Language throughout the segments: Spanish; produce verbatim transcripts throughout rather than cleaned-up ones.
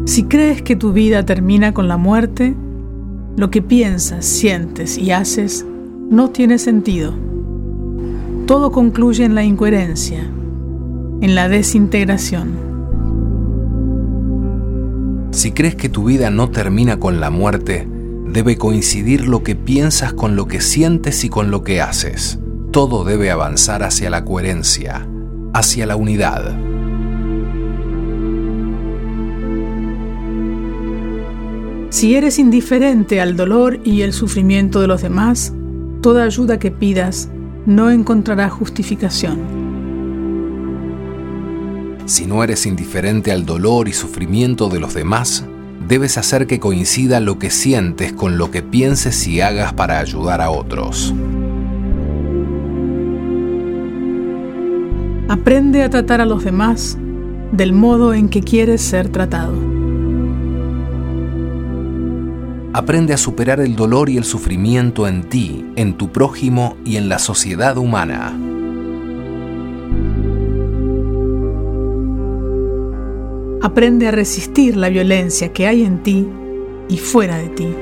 Si crees que tu vida termina con la muerte, lo que piensas, sientes y haces no tiene sentido. Todo concluye en la incoherencia, en la desintegración. Si crees que tu vida no termina con la muerte, debe coincidir lo que piensas con lo que sientes y con lo que haces. Todo debe avanzar hacia la coherencia, hacia la unidad. Si eres indiferente al dolor y el sufrimiento de los demás, toda ayuda que pidas no encontrará justificación. Si no eres indiferente al dolor y sufrimiento de los demás, debes hacer que coincida lo que sientes con lo que pienses y hagas para ayudar a otros. Aprende a tratar a los demás del modo en que quieres ser tratado. Aprende a superar el dolor y el sufrimiento en ti, en tu prójimo y en la sociedad humana. Aprende a resistir la violencia que hay en ti y fuera de ti.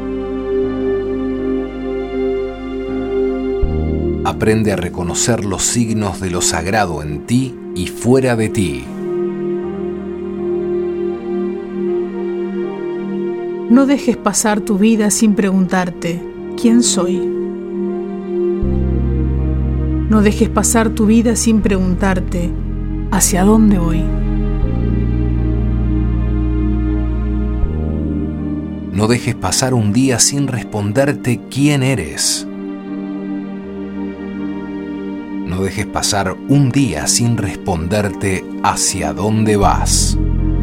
Aprende a reconocer los signos de lo sagrado en ti y fuera de ti. No dejes pasar tu vida sin preguntarte, ¿quién soy? No dejes pasar tu vida sin preguntarte, ¿hacia dónde voy? No dejes pasar un día sin responderte quién eres. No dejes pasar un día sin responderte hacia dónde vas.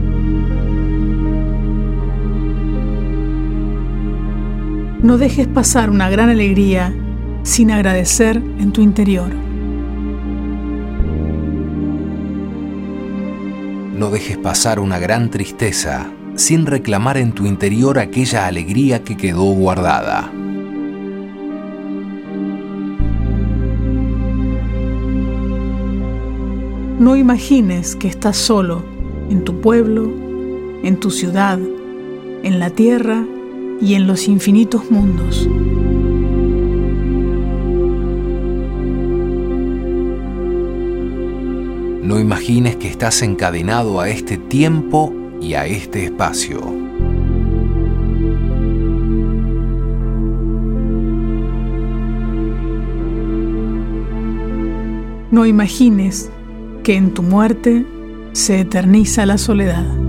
No dejes pasar una gran alegría sin agradecer en tu interior. No dejes pasar una gran tristeza sin reclamar en tu interior aquella alegría que quedó guardada. No imagines que estás solo en tu pueblo, en tu ciudad, en la tierra y en los infinitos mundos. No imagines que estás encadenado a este tiempo y a este espacio. No imagines que en tu muerte se eterniza la soledad.